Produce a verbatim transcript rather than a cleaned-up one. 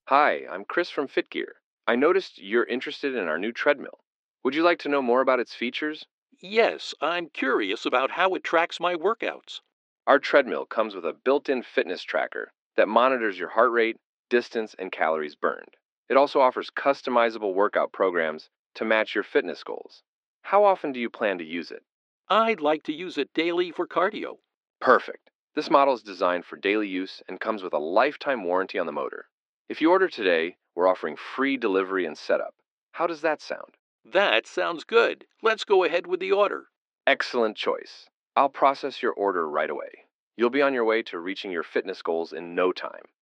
Hi, I'm Chris from FitGear. I noticed you're interested in our new treadmill. Would you like to know more about its features? Yes, I'm curious about how it tracks my workouts. Our treadmill comes with a built in fitness tracker that monitors your heart rate, distance, and calories burned. It also offers customizable workout programs to match your fitness goals. How often do you plan to use it? I'd like to use it daily for cardio. Perfect. This model is designed for daily use and comes with a lifetime warranty on the motor. If you order today, we're offering free delivery and setup. How does that sound? That sounds good. Let's go ahead with the order. Excellent choice. I'll process your order right away. You'll be on your way to reaching your fitness goals in no time.